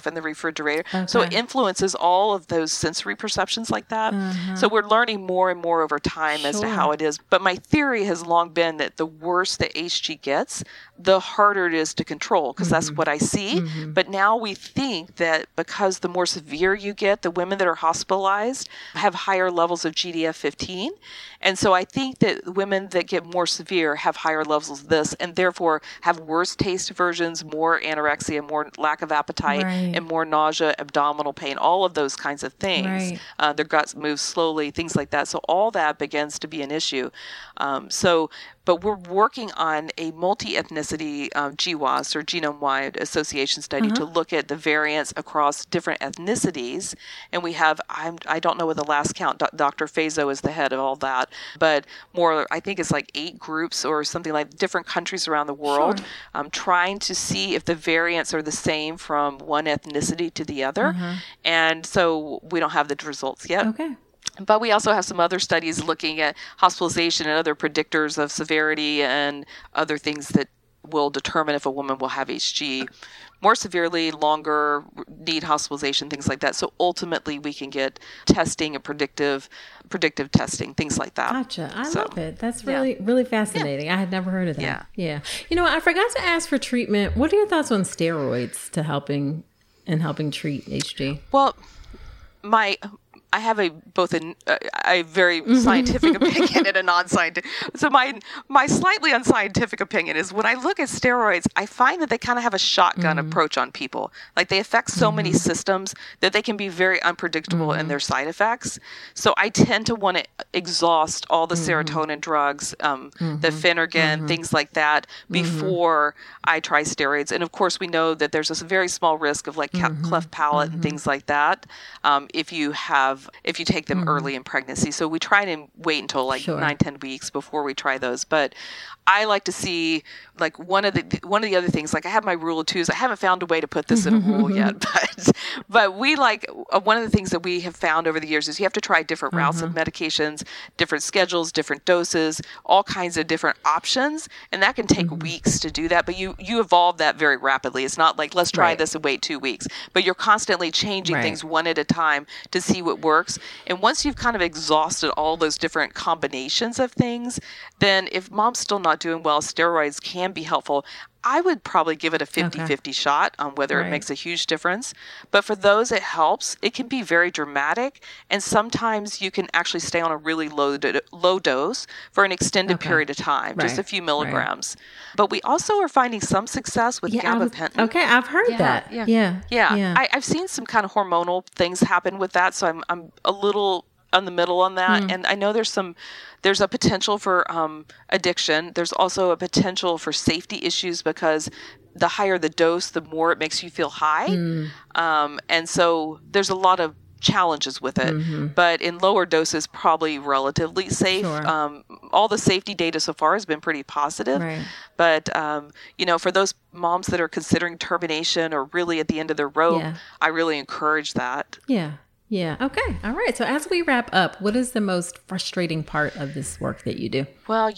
refrigerator. So it influences all of those sensory perceptions like that. So we're learning more and more over time as to how it is. But my theory has long been that the worse the HG gets, the harder it is to control, because that's what I see. But now we think that because the more severe you get, the women that are hospitalized have higher levels of GDF-15. And so I think that women that get more severe have higher levels of this, and therefore have worse taste aversions, more anorexia, more lack of appetite, and more nausea, abdominal pain, all of those kinds of things. Their guts move slowly, things like that. So all that begins to be an issue. But we're working on a multi-ethnicity GWAS, or genome-wide association study, to look at the variance across different ethnicities. And we have, I don't know what the last count, Dr. Fazo is the head of all that, but more, I think it's like 8 groups or something, like different countries around the world, trying to see if the variants are the same from one ethnicity to the other. And so we don't have the results yet. But we also have some other studies looking at hospitalization and other predictors of severity and other things that will determine if a woman will have HG more severely, longer, need hospitalization, things like that. So ultimately we can get testing and predictive testing, things like that. Gotcha. I love it. That's really, really fascinating. I had never heard of that. Yeah. You know, I forgot to ask for treatment. What are your thoughts on steroids to helping treat HG? Well, I have a very scientific opinion and a non-scientific. So my slightly unscientific opinion is when I look at steroids, I find that they kind of have a shotgun approach on people. Like they affect so many systems that they can be very unpredictable in their side effects. So I tend to want to exhaust all the serotonin drugs, the Phenergan, things like that, before I try steroids. And of course, we know that there's a very small risk of like cleft palate and things like that if you take them early in pregnancy. So we try to wait until like 9-10 weeks before we try those. But I like to see like one of the other things, like I have my rule of 2s. I haven't found a way to put this in a rule yet, but we like one of the things that we have found over the years is you have to try different routes of medications, different schedules, different doses, all kinds of different options, and that can take weeks to do that. But you evolve that very rapidly. It's not like let's try this and wait 2 weeks, but you're constantly changing things one at a time to see what works. And once you've kind of exhausted all those different combinations of things, then if mom's still not doing well, steroids can be helpful. I would probably give it a 50-50 shot on whether it makes a huge difference. But for those it helps, it can be very dramatic. And sometimes you can actually stay on a really low dose for an extended period of time, just a few milligrams. But we also are finding some success with gabapentin. I've heard that. I've seen some kind of hormonal things happen with that. So I'm a little on the middle on that. And I know there's a potential for addiction. There's also a potential for safety issues because the higher the dose, the more it makes you feel high. And so there's a lot of challenges with it, but in lower doses, probably relatively safe. All the safety data so far has been pretty positive, but for those moms that are considering termination or really at the end of their rope, I really encourage that. Yeah. Okay. All right. So as we wrap up, what is the most frustrating part of this work that you do? Well,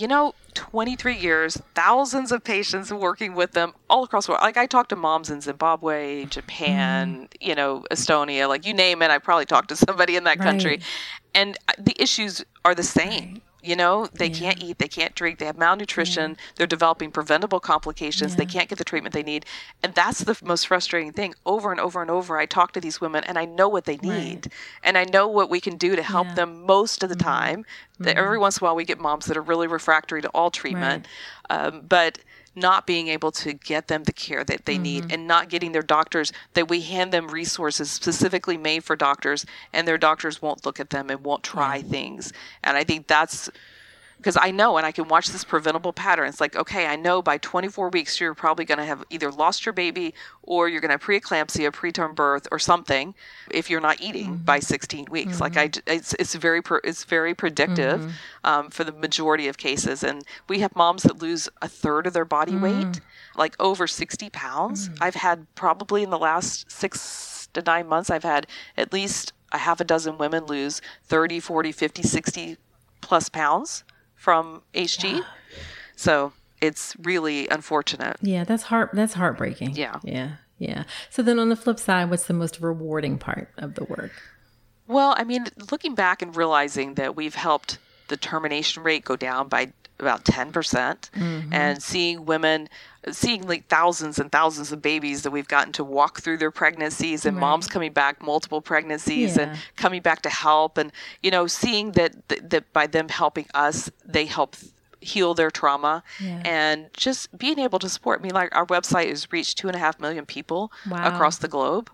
23 years, thousands of patients working with them all across the world. Like I talk to moms in Zimbabwe, Japan, Estonia, like you name it. I probably talked to somebody in that country, and the issues are the same. They can't eat, they can't drink, they have malnutrition, they're developing preventable complications, they can't get the treatment they need. And that's the most frustrating thing. Over and over and over, I talk to these women and I know what they need. And I know what we can do to help them most of the time. Every once in a while, we get moms that are really refractory to all treatment. But not being able to get them the care that they need and not getting their doctors, that we hand them resources specifically made for doctors and their doctors won't look at them and won't try things. And I think that's because I know, and I can watch this preventable pattern. It's like, okay, I know by 24 weeks, you're probably going to have either lost your baby or you're going to have preeclampsia, preterm birth or something if you're not eating by 16 weeks. Like it's very predictive for the majority of cases. And we have moms that lose a third of their body weight, like over 60 pounds. I've had probably in the last 6 to 9 months, I've had at least a half a dozen women lose 30, 40, 50, 60 plus pounds from HG. So it's really unfortunate. Yeah, that's heartbreaking. Yeah. Yeah. So then on the flip side, what's the most rewarding part of the work? Well, I mean, looking back and realizing that we've helped the termination rate go down by about 10%, and seeing women, seeing like thousands and thousands of babies that we've gotten to walk through their pregnancies, and moms coming back multiple pregnancies and coming back to help, and, you know, seeing that by them helping us, they help heal their trauma, and just being able to support. I mean, like, our website has reached 2.5 million people across the globe,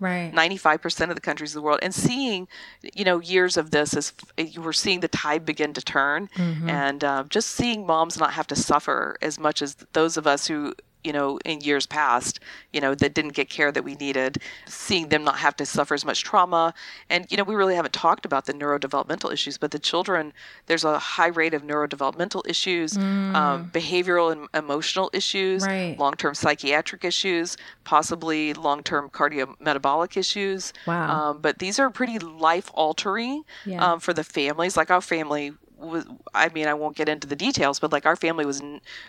95% of the countries of the world, and seeing, you know, years of this, as we're seeing the tide begin to turn, and just seeing moms not have to suffer as much as those of us who, you know, in years past, you know, that didn't get care that we needed, seeing them not have to suffer as much trauma. And, you know, we really haven't talked about the neurodevelopmental issues, but the children, there's a high rate of neurodevelopmental issues, behavioral and emotional issues, long-term psychiatric issues, possibly long-term cardiometabolic issues. But these are pretty life-altering for the families. Like, our family was, I mean, I won't get into the details, but like, our family was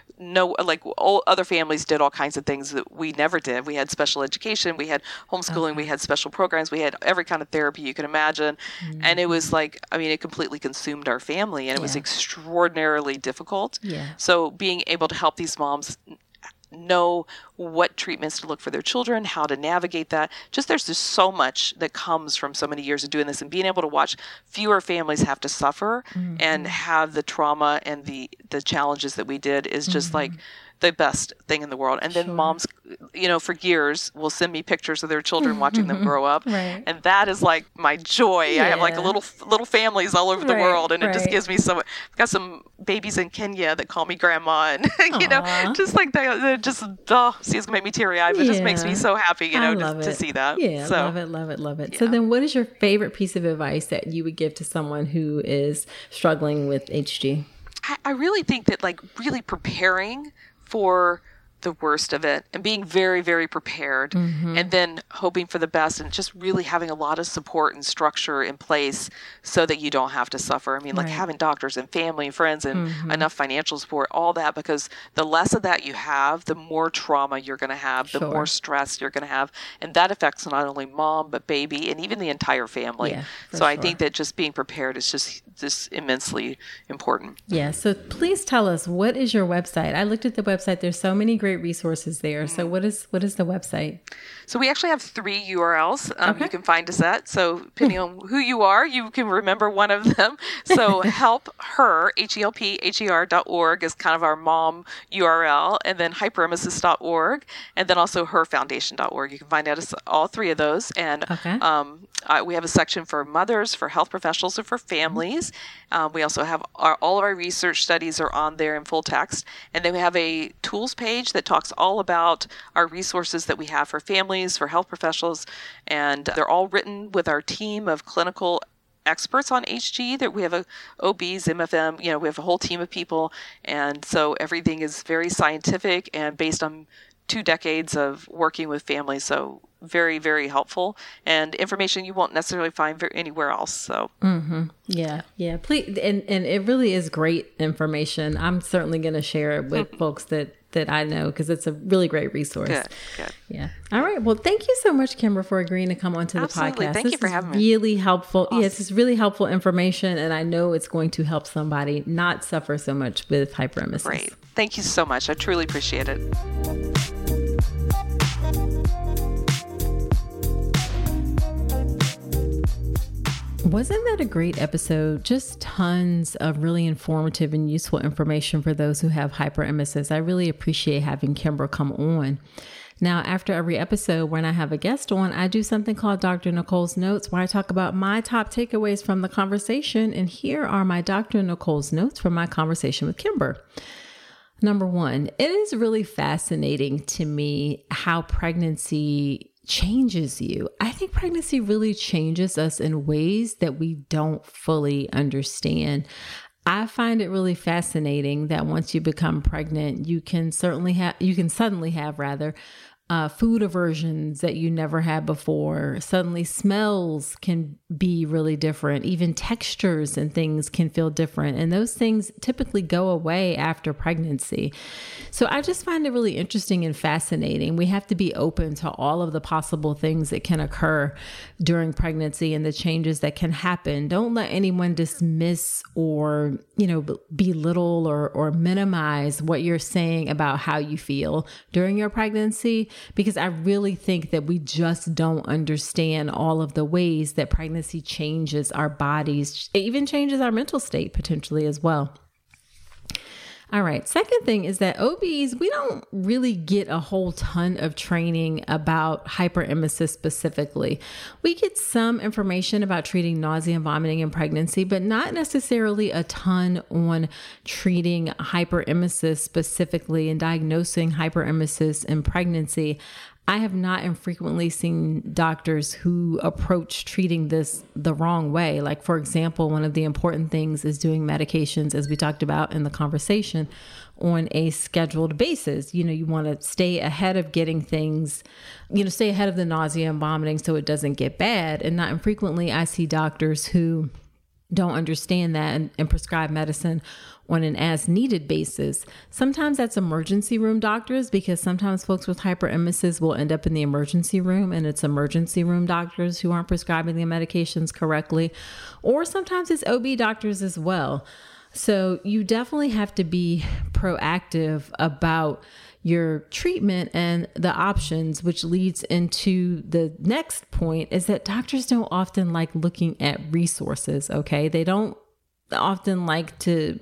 like, all other families did all kinds of things that we never did. We had special education, we had homeschooling, we had special programs, we had every kind of therapy you can imagine. And it was like, I mean, it completely consumed our family, and it was extraordinarily difficult. So being able to help these moms know what treatments to look for their children, how to navigate that. There's just so much that comes from so many years of doing this, and being able to watch fewer families have to suffer and have the trauma and the challenges that we did is just like the best thing in the world. And then moms, you know, for years will send me pictures of their children watching them grow up. And that is like my joy. I have like little families all over the world, and it just gives me so much. I've got some babies in Kenya that call me grandma, and you know, just like that, just, see, it's gonna make me teary eyed, but it just makes me so happy, you know, to see that. So. Love it. So then what is your favorite piece of advice that you would give to someone who is struggling with HG? I really think that, like, really preparing for the worst of it and being very, very prepared, and then hoping for the best, and just really having a lot of support and structure in place so that you don't have to suffer. I mean, like having doctors and family and friends and enough financial support, all that, because the less of that you have, the more trauma you're going to have, the more stress you're going to have. And that affects not only mom, but baby, and even the entire family. So I think that just being prepared is just immensely important. So please tell us, what is your website? I looked at the website. There's so many great resources there. So what is the website? So we actually have 3 URLs you can find us at. So depending on who you are, you can remember one of them. So HelpHer, HELPHER.org is kind of our mom URL, and then hyperemesis.org, and then also herfoundation.org. You can find out all 3 of those. And we have a section for mothers, for health professionals, and for families. We also have all of our research studies are on there in full text. And then we have a tools page that talks all about our resources that we have for families, for health professionals, and they're all written with our team of clinical experts on HG. That we have OBs, MFM, you know, we have a whole team of people, and so everything is very scientific and based on 2 decades of working with families. So very, very helpful, and information you won't necessarily find anywhere else. So please, and it really is great information. I'm certainly going to share it with folks that I know, because it's a really great resource. Good. All right. Well, thank you so much, Kimber, for agreeing to come onto the podcast. Thank you for having me. Really helpful. Awesome. This is really helpful information, and I know it's going to help somebody not suffer so much with hyperemesis. Great. Thank you so much. I truly appreciate it. Wasn't that a great episode? Just tons of really informative and useful information for those who have hyperemesis. I really appreciate having Kimber come on. Now, after every episode, when I have a guest on, I do something called Dr. Nicole's Notes, where I talk about my top takeaways from the conversation. And here are my Dr. Nicole's Notes from my conversation with Kimber. Number 1, it is really fascinating to me how pregnancy changes you. I think pregnancy really changes us in ways that we don't fully understand. I find it really fascinating that once you become pregnant, you can suddenly have food aversions that you never had before. Suddenly smells can be really different. Even textures and things can feel different. And those things typically go away after pregnancy. So I just find it really interesting and fascinating. We have to be open to all of the possible things that can occur during pregnancy and the changes that can happen. Don't let anyone dismiss or, belittle or minimize what you're saying about how you feel during your pregnancy, because I really think that we just don't understand all of the ways that pregnancy changes our bodies. It even changes our mental state potentially as well. All right. Second thing is that OBs, we don't really get a whole ton of training about hyperemesis specifically. We get some information about treating nausea and vomiting in pregnancy, but not necessarily a ton on treating hyperemesis specifically and diagnosing hyperemesis in pregnancy. I have not infrequently seen doctors who approach treating this the wrong way. Like, for example, one of the important things is doing medications, as we talked about in the conversation, on a scheduled basis. You want to stay ahead of getting things, stay ahead of the nausea and vomiting so it doesn't get bad. And not infrequently, I see doctors who don't understand that and prescribe medicine on an as needed basis. Sometimes that's emergency room doctors, because sometimes folks with hyperemesis will end up in the emergency room and it's emergency room doctors who aren't prescribing the medications correctly. Or sometimes it's OB doctors as well. So you definitely have to be proactive about your treatment and the options, which leads into the next point, is that doctors don't often like looking at resources. Okay. They don't often like to,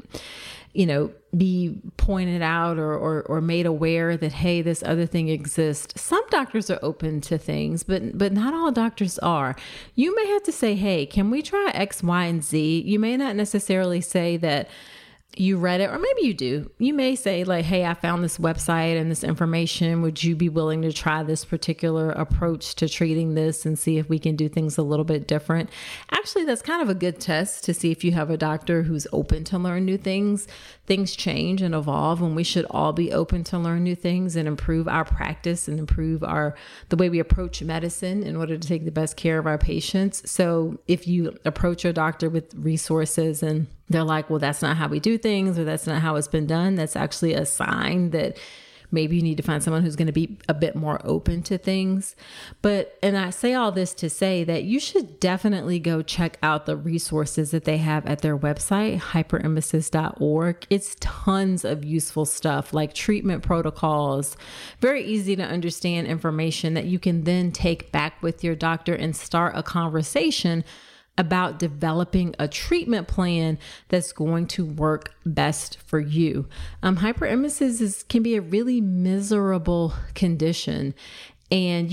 be pointed out or made aware that, hey, this other thing exists. Some doctors are open to things, but not all doctors are. You may have to say, hey, can we try X, Y, and Z? You may not necessarily say that you read it, or maybe you do. You may say like, hey, I found this website and this information. Would you be willing to try this particular approach to treating this and see if we can do things a little bit different? Actually, that's kind of a good test to see if you have a doctor who's open to learn new things. Things change and evolve, and we should all be open to learn new things and improve our practice and improve the way we approach medicine in order to take the best care of our patients. So if you approach your doctor with resources and they're like, well, that's not how we do things, or that's not how it's been done, that's actually a sign that maybe you need to find someone who's going to be a bit more open to things. And I say all this to say that you should definitely go check out the resources that they have at their website, hyperemesis.org. It's tons of useful stuff like treatment protocols, very easy to understand information that you can then take back with your doctor and start a conversation about developing a treatment plan that's going to work best for you. Hyperemesis can be a really miserable condition. And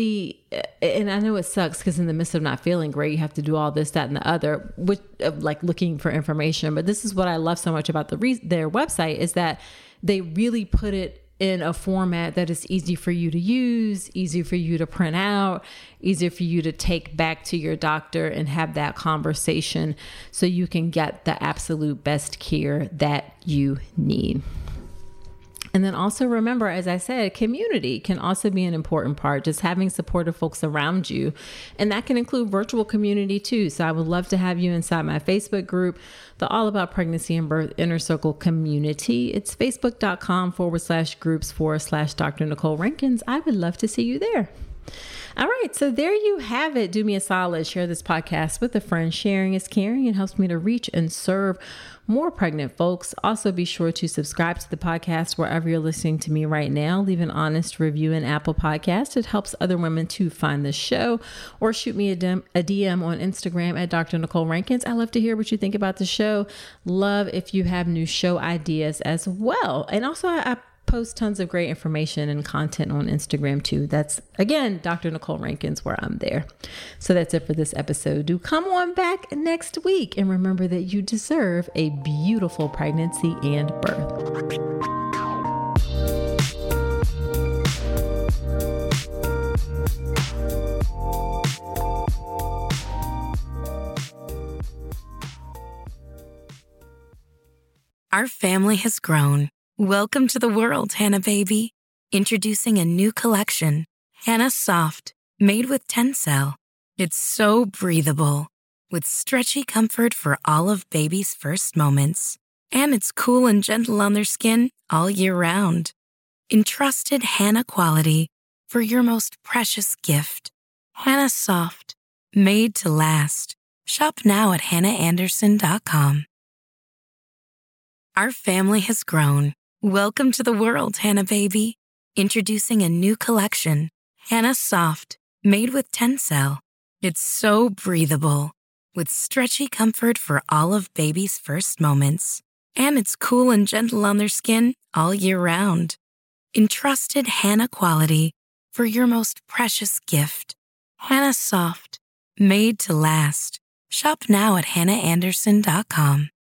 and I know it sucks because in the midst of not feeling great, you have to do all this, that, and the other, like looking for information. But this is what I love so much about their website, is that they really put it in a format that is easy for you to use, easy for you to print out, easier for you to take back to your doctor and have that conversation so you can get the absolute best care that you need. And then also remember, as I said, community can also be an important part, just having supportive folks around you. And that can include virtual community too. So I would love to have you inside my Facebook group, the All About Pregnancy and Birth Inner Circle community. It's facebook.com/groups/Dr. Nicole Rankins. I would love to see you there. All right. So there you have it. Do me a solid. Share this podcast with a friend. Sharing is caring and helps me to reach and serve more pregnant folks. Also, be sure to subscribe to the podcast wherever you're listening to me right now. Leave an honest review in Apple Podcasts. It helps other women to find the show, or shoot me a DM on Instagram at Dr. Nicole Rankins. I love to hear what you think about the show. Love if you have new show ideas as well. And also, I post tons of great information and content on Instagram too. That's, again, Dr. Nicole Rankins, where I'm there. So that's it for this episode. Do come on back next week, and remember that you deserve a beautiful pregnancy and birth. Our family has grown. Welcome to the world, Hannah baby. Introducing a new collection, Hannah Soft, made with Tencel. It's so breathable, with stretchy comfort for all of baby's first moments. And it's cool and gentle on their skin all year round. Entrusted Hannah quality for your most precious gift. Hannah Soft, made to last. Shop now at hannahanderson.com. Our family has grown. Welcome to the world, Hannah baby. Introducing a new collection, Hannah Soft, made with Tencel. It's so breathable, with stretchy comfort for all of baby's first moments. And it's cool and gentle on their skin all year round. Entrusted Hannah quality for your most precious gift. Hannah Soft, made to last. Shop now at hannahanderson.com.